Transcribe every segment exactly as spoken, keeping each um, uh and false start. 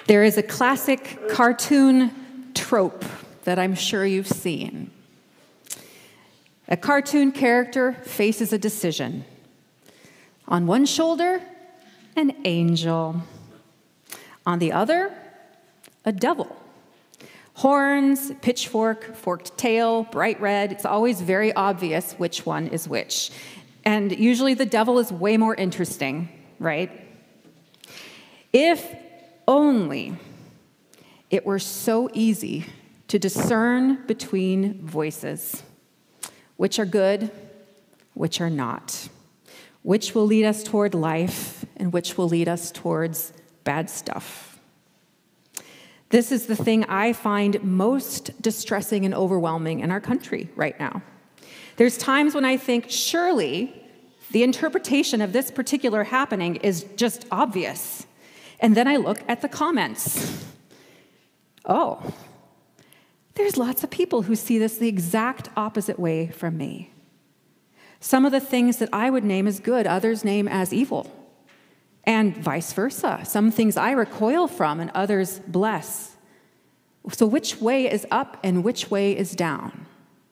There is a classic cartoon trope that I'm sure you've seen. A cartoon character faces a decision. On one shoulder, an angel. On the other, a devil. Horns, pitchfork, forked tail, bright red. It's always very obvious which one is which. And usually the devil is way more interesting, right? If only it were so easy to discern between voices, which are good, which are not, which will lead us toward life and which will lead us towards bad stuff. This is the thing I find most distressing and overwhelming in our country right now. There's times when I think, surely the interpretation of this particular happening is just obvious. And then I look at the comments. Oh, there's lots of people who see this the exact opposite way from me. Some of the things that I would name as good, others name as evil. And vice versa. Some things I recoil from and others bless. So which way is up and which way is down?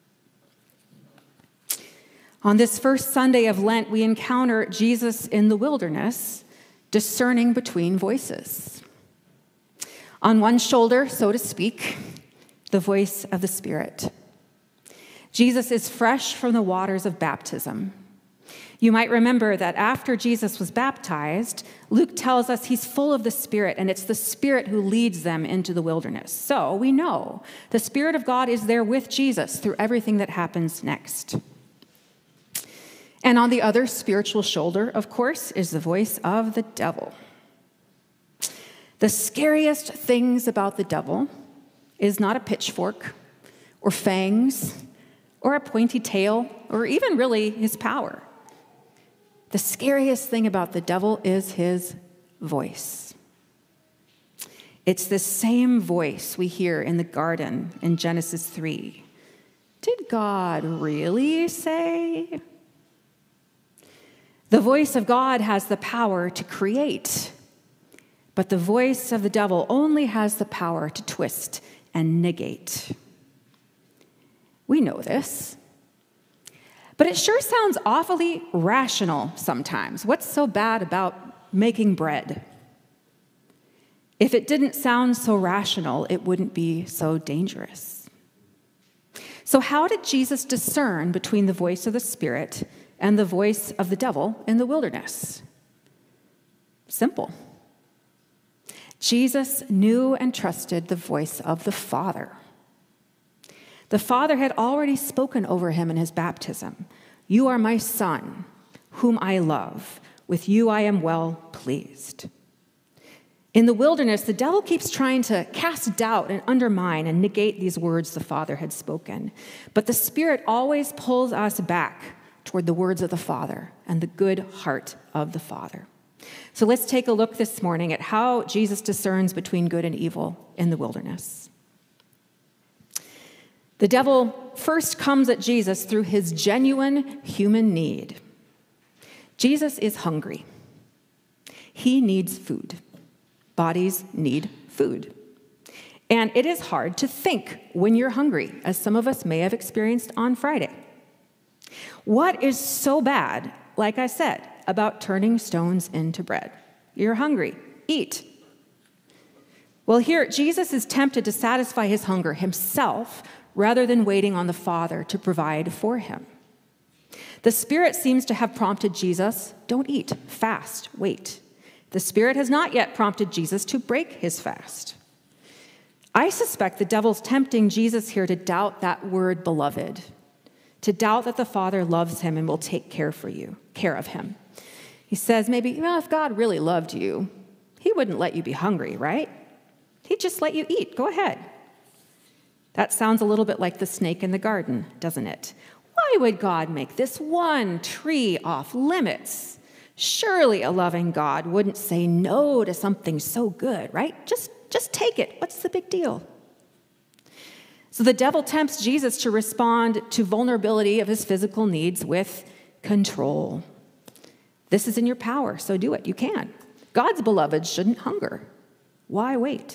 On this first Sunday of Lent, we encounter Jesus in the wilderness, discerning between voices. On one shoulder, so to speak, the voice of the Spirit. Jesus is fresh from the waters of baptism. You might remember that after Jesus was baptized, Luke tells us he's full of the Spirit, and it's the Spirit who leads them into the wilderness. So we know the Spirit of God is there with Jesus through everything that happens next. And on the other spiritual shoulder, of course, is the voice of the devil. The scariest things about the devil is not a pitchfork or fangs or a pointy tail or even really his power. The scariest thing about the devil is his voice. It's the same voice we hear in the garden in Genesis three. Did God really say? The voice of God has the power to create, but the voice of the devil only has the power to twist and negate. We know this. But it sure sounds awfully rational sometimes. What's so bad about making bread? If it didn't sound so rational, it wouldn't be so dangerous. So how did Jesus discern between the voice of the Spirit and the voice of the devil in the wilderness? Simple. Jesus knew and trusted the voice of the Father. The Father had already spoken over him in his baptism. You are my Son, whom I love. With you I am well pleased. In the wilderness, the devil keeps trying to cast doubt and undermine and negate these words the Father had spoken. But the Spirit always pulls us back toward the words of the Father and the good heart of the Father. So let's take a look this morning at how Jesus discerns between good and evil in the wilderness. The devil first comes at Jesus through his genuine human need. Jesus is hungry. He needs food. Bodies need food. And it is hard to think when you're hungry, as some of us may have experienced on Friday. What is so bad, like I said, about turning stones into bread? You're hungry. Eat. Well, here, Jesus is tempted to satisfy his hunger himself rather than waiting on the Father to provide for him. The Spirit seems to have prompted Jesus, don't eat, fast, wait. The Spirit has not yet prompted Jesus to break his fast. I suspect the devil's tempting Jesus here to doubt that word beloved, to doubt that the Father loves him and will take care for you, care of him. He says maybe, well, if God really loved you, he wouldn't let you be hungry, right? He'd just let you eat. Go ahead. That sounds a little bit like the snake in the garden, doesn't it? Why would God make this one tree off limits? Surely a loving God wouldn't say no to something so good, right? Just, just take it. What's the big deal? So the devil tempts Jesus to respond to vulnerability of his physical needs with control. This is in your power, so do it. You can. God's beloved shouldn't hunger. Why wait?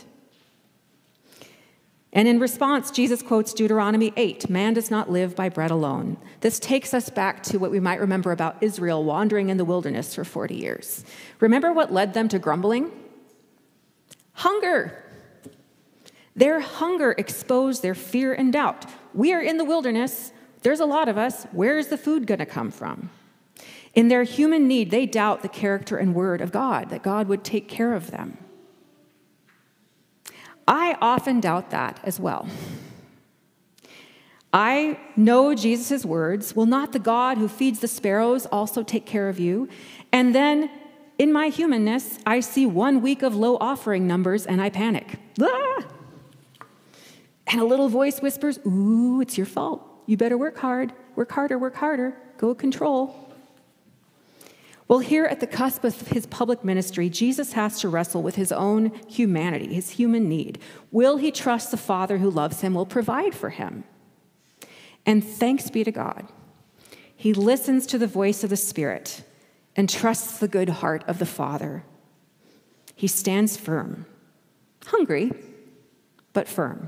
And in response, Jesus quotes Deuteronomy eight, man does not live by bread alone. This takes us back to what we might remember about Israel wandering in the wilderness for forty years. Remember what led them to grumbling? Hunger. Their hunger exposed their fear and doubt. We are in the wilderness. There's a lot of us. Where is the food going to come from? In their human need, they doubt the character and word of God, that God would take care of them. I often doubt that as well. I know Jesus' words, will not the God who feeds the sparrows also take care of you? And then in my humanness, I see one week of low offering numbers and I panic. Ah! And a little voice whispers, ooh, it's your fault. You better work hard, work harder, work harder, go control. Well, here at the cusp of his public ministry, Jesus has to wrestle with his own humanity, his human need. Will he trust the Father who loves him, will provide for him? And thanks be to God, he listens to the voice of the Spirit and trusts the good heart of the Father. He stands firm, hungry, but firm.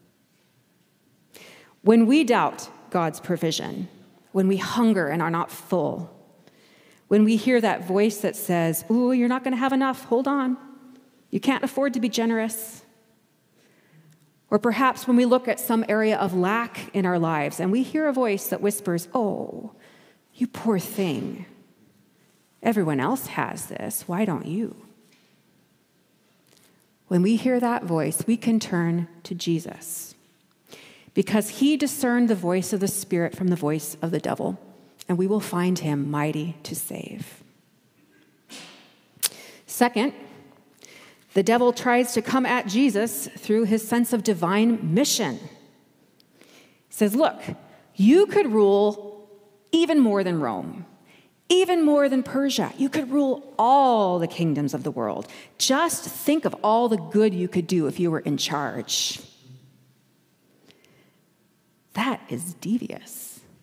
When we doubt God's provision, when we hunger and are not full, when we hear that voice that says, ooh, you're not going to have enough, hold on. You can't afford to be generous. Or perhaps when we look at some area of lack in our lives and we hear a voice that whispers, oh, you poor thing. Everyone else has this. Why don't you? When we hear that voice, we can turn to Jesus because he discerned the voice of the Spirit from the voice of the devil. And we will find him mighty to save. Second, the devil tries to come at Jesus through his sense of divine mission. He says, look, you could rule even more than Rome, even more than Persia. You could rule all the kingdoms of the world. Just think of all the good you could do if you were in charge. That is devious.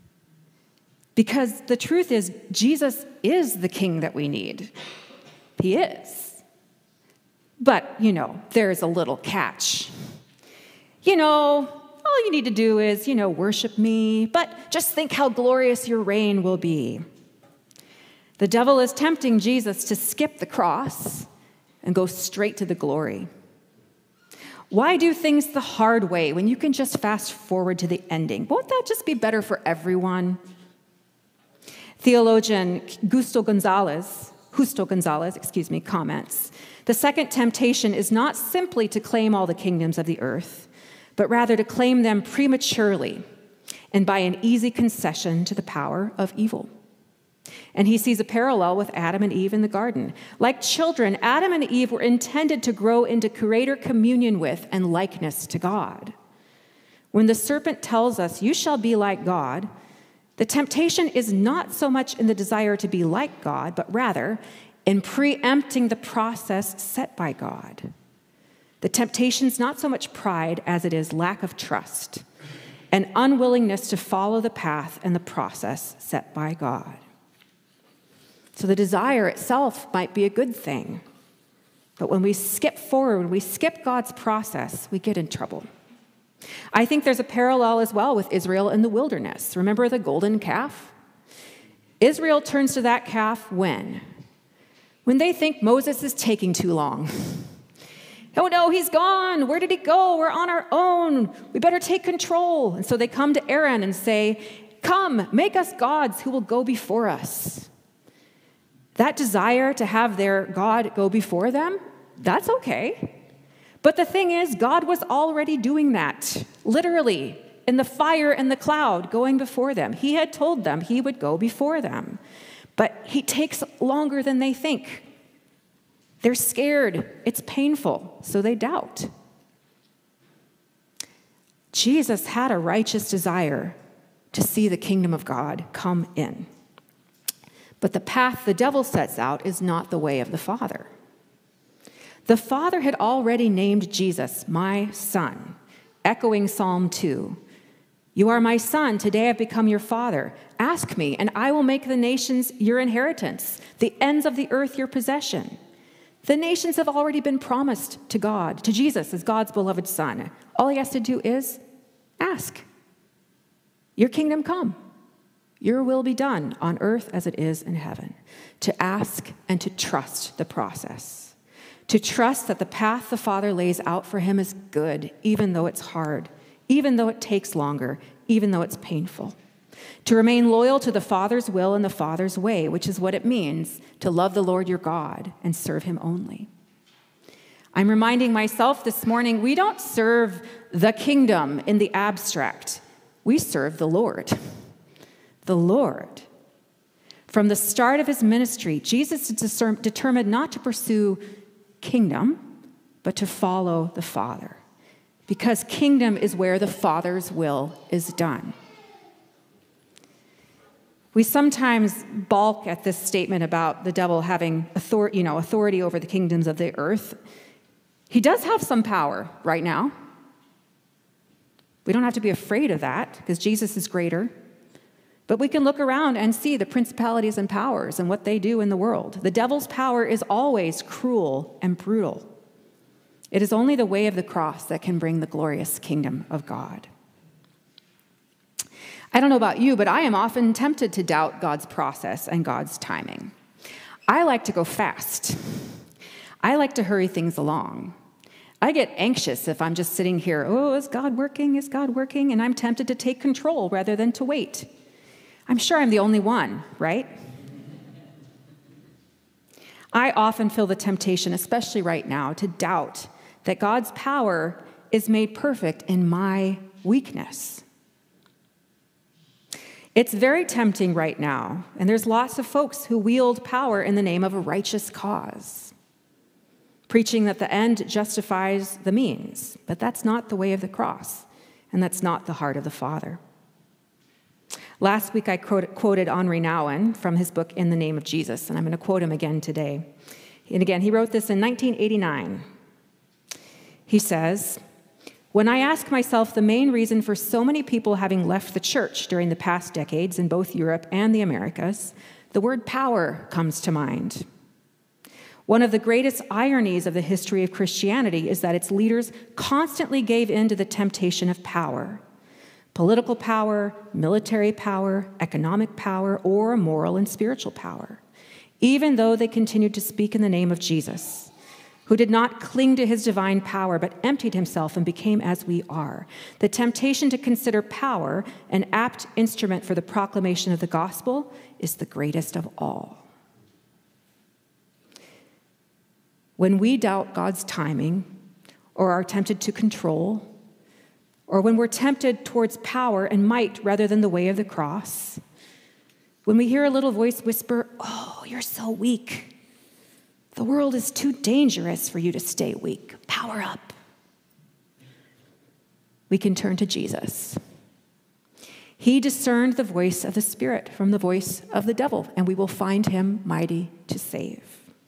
Because the truth is, Jesus is the king that we need. He is. But, you know, there's a little catch. You know, all you need to do is, you know, worship me, but just think how glorious your reign will be. The devil is tempting Jesus to skip the cross and go straight to the glory. Why do things the hard way when you can just fast forward to the ending? Won't that just be better for everyone? Theologian Gusto Gonzalez, Justo Gonzalez, excuse me, comments, the second temptation is not simply to claim all the kingdoms of the earth, but rather to claim them prematurely and by an easy concession to the power of evil. And he sees a parallel with Adam and Eve in the garden. Like children, Adam and Eve were intended to grow into greater communion with and likeness to God. When the serpent tells us, you shall be like God, the temptation is not so much in the desire to be like God, but rather in preempting the process set by God. The temptation is not so much pride as it is lack of trust and unwillingness to follow the path and the process set by God. So the desire itself might be a good thing, but when we skip forward, when we skip God's process, we get in trouble. I think there's a parallel as well with Israel in the wilderness. Remember the golden calf? Israel turns to that calf when? When they think Moses is taking too long. Oh no, he's gone. Where did he go? We're on our own. We better take control. And so they come to Aaron and say, come, make us gods who will go before us. That desire to have their God go before them, that's okay. But the thing is, God was already doing that, literally, in the fire and the cloud going before them. He had told them he would go before them. But he takes longer than they think. They're scared. It's painful, so they doubt. Jesus had a righteous desire to see the kingdom of God come in. But the path the devil sets out is not the way of the Father. The Father had already named Jesus, my son, echoing Psalm two. You are my son, today I've become your father. Ask me, and I will make the nations your inheritance, the ends of the earth your possession. The nations have already been promised to God, to Jesus as God's beloved Son. All he has to do is ask. Your kingdom come. Your will be done on earth as it is in heaven. To ask and to trust the process. To trust that the path the Father lays out for him is good, even though it's hard, even though it takes longer, even though it's painful. To remain loyal to the Father's will and the Father's way, which is what it means to love the Lord your God and serve him only. I'm reminding myself this morning, we don't serve the kingdom in the abstract. We serve the Lord. The Lord. From the start of his ministry, Jesus is determined not to pursue kingdom, but to follow the Father. Because kingdom is where the Father's will is done. We sometimes balk at this statement about the devil having authority, you know, authority over the kingdoms of the earth. He does have some power right now. We don't have to be afraid of that because Jesus is greater. But we can look around and see the principalities and powers and what they do in the world. The devil's power is always cruel and brutal. It is only the way of the cross that can bring the glorious kingdom of God. I don't know about you, but I am often tempted to doubt God's process and God's timing. I like to go fast. I like to hurry things along. I get anxious if I'm just sitting here, oh, is God working? Is God working? And I'm tempted to take control rather than to wait. I'm sure I'm the only one, right? I often feel the temptation, especially right now, to doubt that God's power is made perfect in my weakness. It's very tempting right now, and there's lots of folks who wield power in the name of a righteous cause, preaching that the end justifies the means, but that's not the way of the cross, and that's not the heart of the Father. Last week I quoted Henri Nouwen from his book, In the Name of Jesus, and I'm going to quote him again today. And again, he wrote this in nineteen eighty-nine. He says, "When I ask myself the main reason for so many people having left the church during the past decades in both Europe and the Americas, the word power comes to mind. One of the greatest ironies of the history of Christianity is that its leaders constantly gave in to the temptation of power. Political power, military power, economic power, or moral and spiritual power, even though they continued to speak in the name of Jesus, who did not cling to his divine power, but emptied himself and became as we are. The temptation to consider power an apt instrument for the proclamation of the gospel is the greatest of all." When we doubt God's timing, or are tempted to control, or when we're tempted towards power and might rather than the way of the cross, when we hear a little voice whisper, "Oh, you're so weak. The world is too dangerous for you to stay weak. Power up." We can turn to Jesus. He discerned the voice of the Spirit from the voice of the devil, and we will find him mighty to save.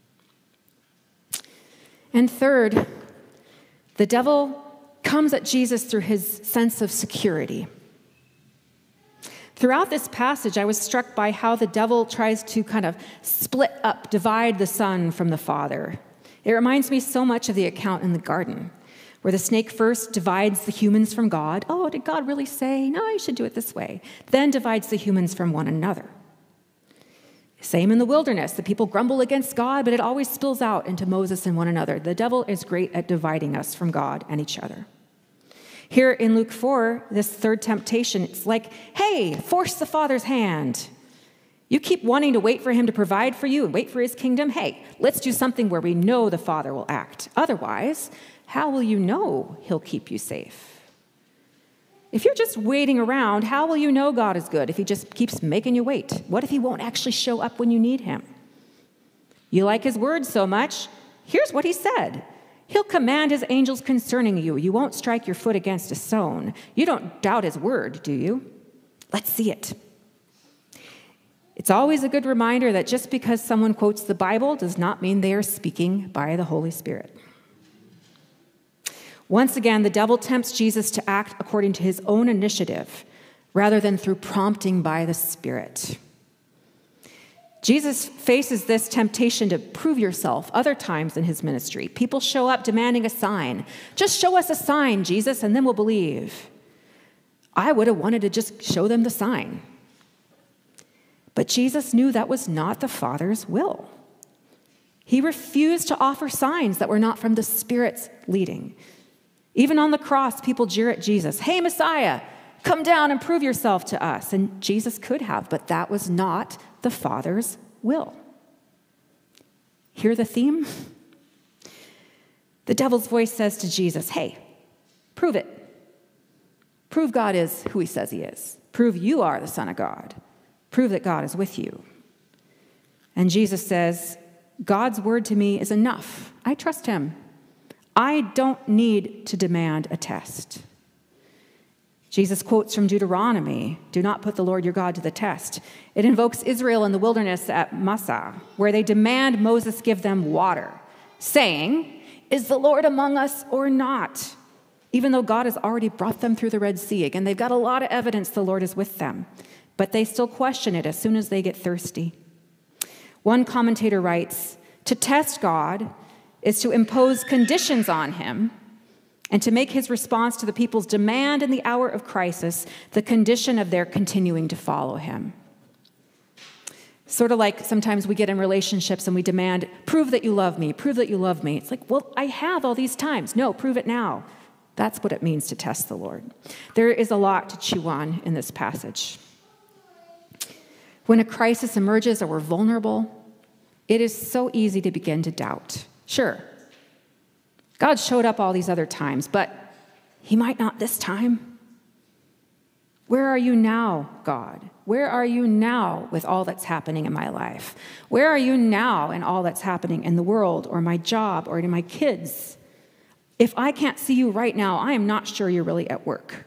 And third, the devil comes at Jesus through his sense of security. Throughout this passage, I was struck by how the devil tries to kind of split up, divide the Son from the Father. It reminds me so much of the account in the garden, where the snake first divides the humans from God. Oh, did God really say, no, you should do it this way? Then divides the humans from one another. Same in the wilderness. The people grumble against God, but it always spills out into Moses and one another. The devil is great at dividing us from God and each other. Here in Luke four, this third temptation, it's like, hey, force the Father's hand. You keep wanting to wait for him to provide for you and wait for his kingdom. Hey, let's do something where we know the Father will act. Otherwise, how will you know he'll keep you safe? If you're just waiting around, how will you know God is good if he just keeps making you wait? What if he won't actually show up when you need him? You like his word so much, here's what he said. He'll command his angels concerning you. You won't strike your foot against a stone. You don't doubt his word, do you? Let's see it. It's always a good reminder that just because someone quotes the Bible does not mean they are speaking by the Holy Spirit. Once again, the devil tempts Jesus to act according to his own initiative rather than through prompting by the Spirit. Jesus faces this temptation to prove yourself other times in his ministry. People show up demanding a sign. Just show us a sign, Jesus, and then we'll believe. I would have wanted to just show them the sign. But Jesus knew that was not the Father's will. He refused to offer signs that were not from the Spirit's leading. Even on the cross, people jeer at Jesus. Hey, Messiah, come down and prove yourself to us. And Jesus could have, but that was not the Father's will. Hear the theme? The devil's voice says to Jesus, hey, prove it. Prove God is who he says he is. Prove you are the Son of God. Prove that God is with you. And Jesus says, God's word to me is enough. I trust him. I don't need to demand a test. Jesus quotes from Deuteronomy, do not put the Lord your God to the test. It invokes Israel in the wilderness at Massah, where they demand Moses give them water, saying, is the Lord among us or not? Even though God has already brought them through the Red Sea. Again, they've got a lot of evidence the Lord is with them, but they still question it as soon as they get thirsty. One commentator writes, to test God is to impose conditions on him and to make his response to the people's demand in the hour of crisis the condition of their continuing to follow him. Sort of like sometimes we get in relationships and we demand, prove that you love me, prove that you love me. It's like, well, I have all these times. No, prove it now. That's what it means to test the Lord. There is a lot to chew on in this passage. When a crisis emerges or we're vulnerable, it is so easy to begin to doubt. Sure, God showed up all these other times, but he might not this time. Where are you now, God? Where are you now with all that's happening in my life? Where are you now in all that's happening in the world or my job or to my kids? If I can't see you right now, I am not sure you're really at work.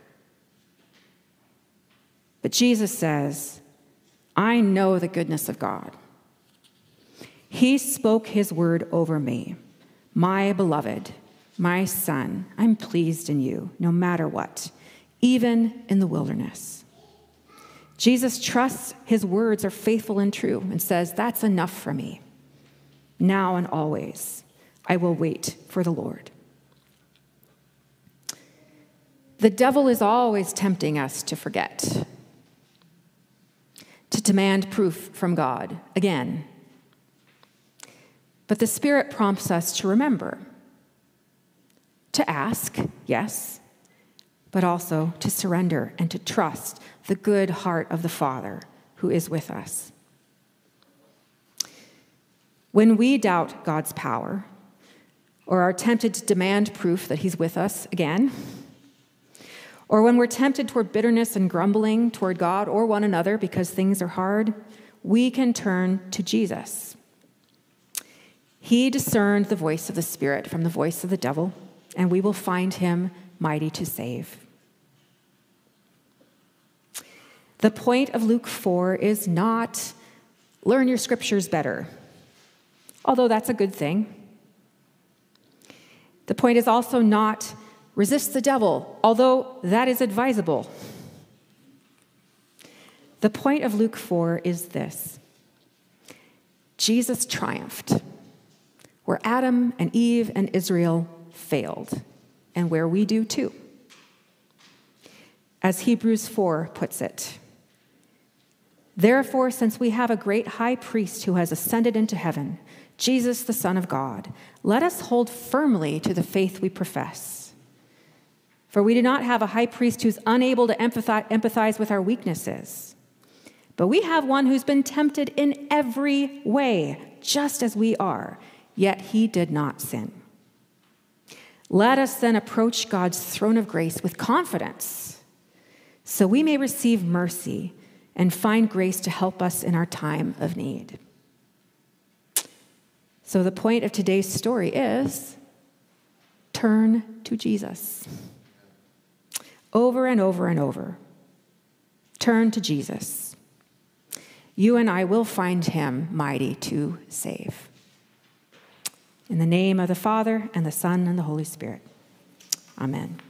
But Jesus says, I know the goodness of God. He spoke his word over me. My beloved, my son, I'm pleased in you, no matter what, even in the wilderness. Jesus trusts his words are faithful and true and says, that's enough for me. Now and always, I will wait for the Lord. The devil is always tempting us to forget, to demand proof from God again. But the Spirit prompts us to remember, to ask, yes, but also to surrender and to trust the good heart of the Father who is with us. When we doubt God's power or are tempted to demand proof that he's with us again, or when we're tempted toward bitterness and grumbling toward God or one another because things are hard, we can turn to Jesus. He discerned the voice of the Spirit from the voice of the devil, and we will find him mighty to save. The point of Luke four is not learn your scriptures better, although that's a good thing. The point is also not resist the devil, although that is advisable. The point of Luke four is this: Jesus triumphed where Adam and Eve and Israel failed, and where we do too. As Hebrews four puts it, therefore, since we have a great high priest who has ascended into heaven, Jesus, the Son of God, let us hold firmly to the faith we profess. For we do not have a high priest who's unable to empathize with our weaknesses, but we have one who's been tempted in every way, just as we are, yet he did not sin. Let us then approach God's throne of grace with confidence, so we may receive mercy and find grace to help us in our time of need. So the point of today's story is turn to Jesus. Over and over and over. Turn to Jesus. You and I will find him mighty to save. In the name of the Father, and the Son, and the Holy Spirit. Amen.